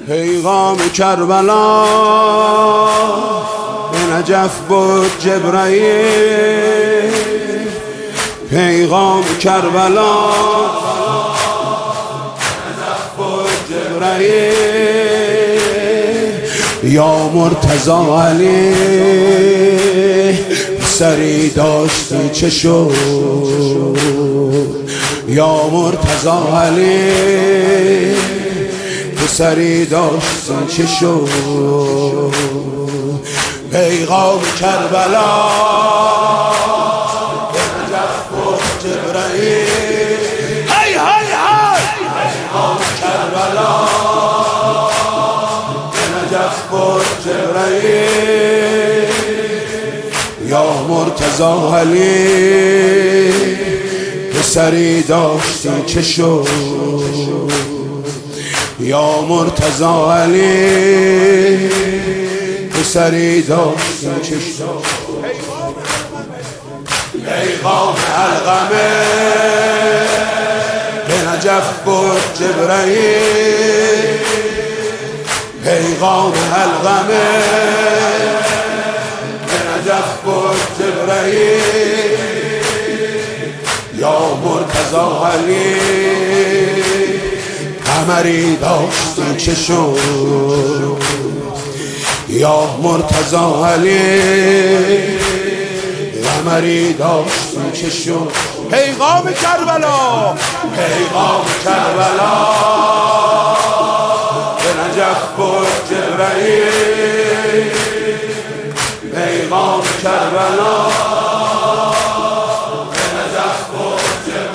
پیغام کربلا به نجف بود جبرائیل، پیغام کربلا به نجف بود جبرائیل. یا مرتضی علی سری داشتی چه شد، یا مرتضی علی سری داشتی چه شد. پیغام کربلا به نجف بود جبرائیل، هی هی هی. پیغام کربلا به نجف بود جبرائیل. یا مرتضی علی پسری داشتی چه شد، یا مرتضی علی پسری داشتی چه شد. پیغام علقمه به نجف بود جبرائیل، پیغام علقمه به نجف بود جبرائیل. یا مرتضی علی قمری داشتی چه شد، یا مرتضی علی قمری داشتی چه شد. پیغام کربلا، پیغام کربلا به نجف بود جبرائیل، پیغام کربلا به نجف بود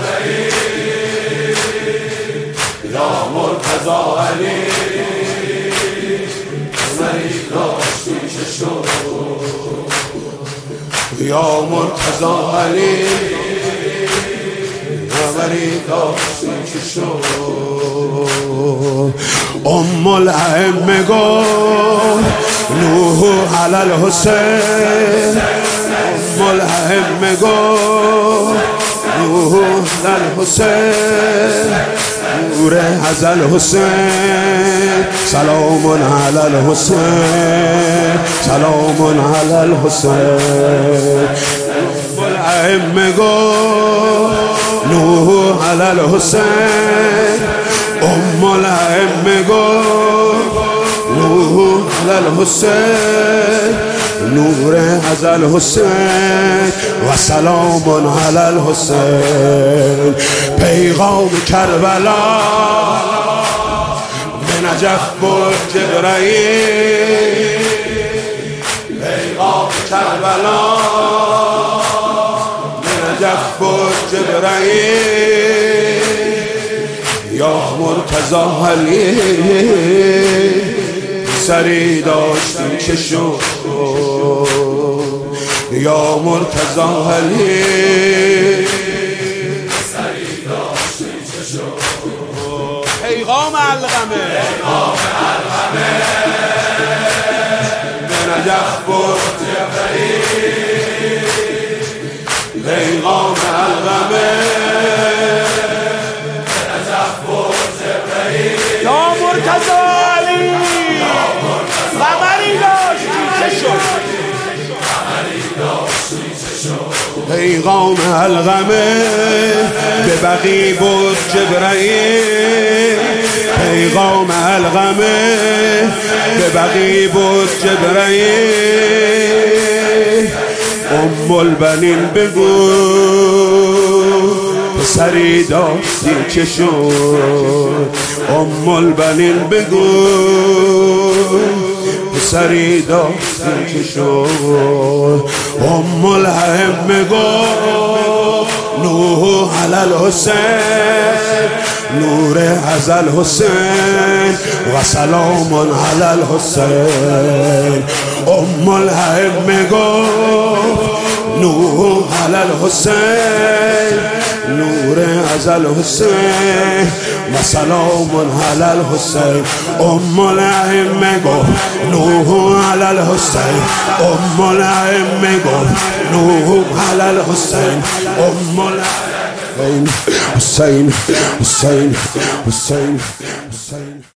جبرائیل. یا مرتضی علی سری داشتی چه شد، یا مرتضی علی سری داشتی چه شد. ام الائمه گفت نوح علی الحسین، ام الائمه گفت نوح علی الحسین، نور از الحسین سلام علی الحسین، سلام علی الحسین. ام الائمه گفت نوح علی الحسین، ام الائمه گفت نوح علی الحسین، نور از الحسین و سلام علی الحسین. پیغام کربلا به نجف بود جبرائیل، پیغام کربلا به نجف بود جبرائیل. یا مرتضی علی سری داشتی چه شد، یا مرتضی علی سری داشتی چه شد. پیغام علقمه، پیغام علقمه به نجف بود جبرائیل، پیغام علقمه به نجف بود جبرائیل. یا مرتضی علی قمری داشتی چه شد، پیغام علقمه به بقی بود جبرائیل، پیغام علقمه به بقی بود جبرائیل. ام البنین بگو پسری داشتی چه شد، ام البنین بگو پسری داشتی چه شد. ام الائمه گفت نوح علی الحسین، نور از الحسین و سلام علی الحسین. ام الائمه گفت نوح علی الحسین، نور از الحسین و سلام علی الحسین. ام الائمه گفت نوح علی الحسین، ام الائمه گفت نوح علی الحسین، ام الائمه حسین حسین حسین حسین.